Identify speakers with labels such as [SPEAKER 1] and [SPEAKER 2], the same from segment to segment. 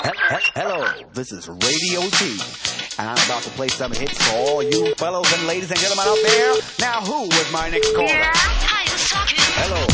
[SPEAKER 1] Hello, this is Radio T, and I'm about to play some hits for all you fellows and ladies and gentlemen out there. Now, who was my next caller?
[SPEAKER 2] Yeah, hi, who's talking?
[SPEAKER 1] Hello.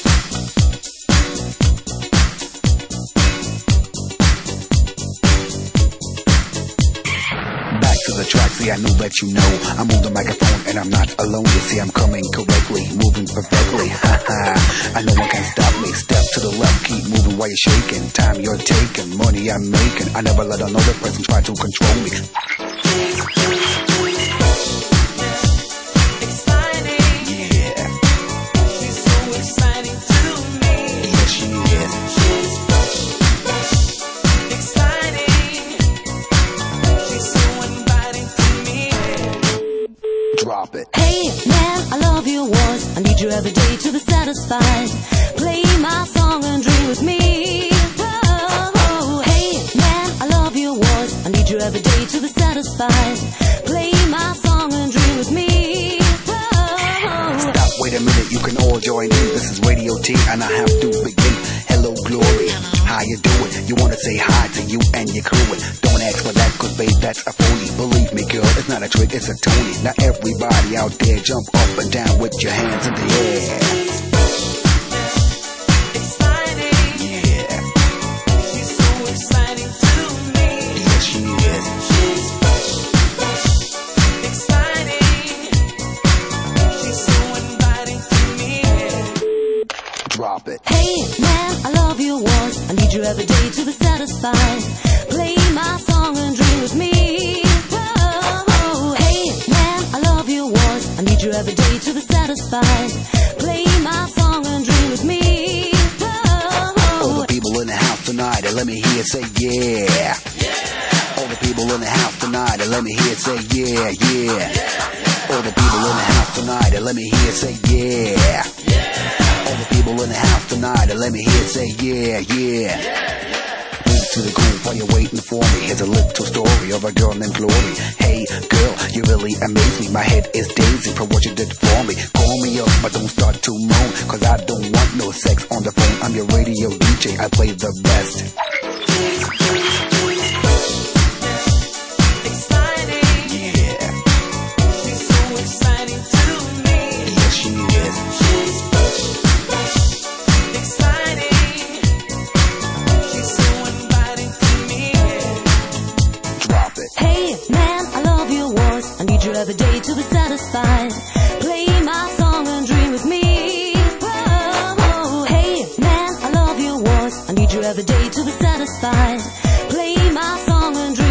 [SPEAKER 1] Back to the track, see I know that you know I'm on the microphone and I'm not alone. You see I'm coming correctly, moving perfectly. I know one can stop me. Step to the left, keep moving while you're shaking. Time you're taking, money I'm making. I never let another person try to control me. Drop it.
[SPEAKER 3] Hey man, I love your voice. I need you every day to be satisfied. Play my song and dream with me. Oh, hey man, I love your voice. I need you every day to be satisfied. Play my song and dream with me. Oh.
[SPEAKER 1] Stop, wait a minute, you can all join in. This is Radio T and I have to begin. Hello, Glory. How you doing? You wanna say hi to you and your crew. Don't ask for that, cause babe, that's a phony. Believe me, girl, it's not a trick, it's a Tony. Now everybody out there, jump up and down with your hands in the air. Yeah.
[SPEAKER 4] She's so exciting to me.
[SPEAKER 1] Yes, she is.
[SPEAKER 4] She's exciting. She's so inviting to me.
[SPEAKER 1] Drop it.
[SPEAKER 3] Hey man, I love your voice. I need you every day to be satisfied. Play my song and dream with me. Oh, hey man, I love your voice. I need you every day to be satisfied. Play my song and dream with me.
[SPEAKER 1] All the people in the house tonight, let me hear say yeah. All the people in the house tonight, let me hear say yeah, yeah. All the people in the house tonight, let me hear say yeah. All the people in the house tonight, let me hear say yeah, yeah. Move to the groove while you're waiting for me. Here's a little story of a girl named Glory. Hey girl, you really amaze me. My head is dazing from what you did for me. Call me up, but don't start to moan, cause I don't want no sex on the phone. I'm your radio DJ, I play the best.
[SPEAKER 4] Exciting.
[SPEAKER 1] Yeah,
[SPEAKER 4] She's so exciting to me.
[SPEAKER 1] yes she is.
[SPEAKER 4] She's exciting. She's so inviting to me.
[SPEAKER 1] Drop it.
[SPEAKER 3] Hey man, I love your voice. I need you every day to be satisfied. Play my song and dream with me. Oh, hey man, I love your voice. I need you every day to be satisfied. Play my song and dream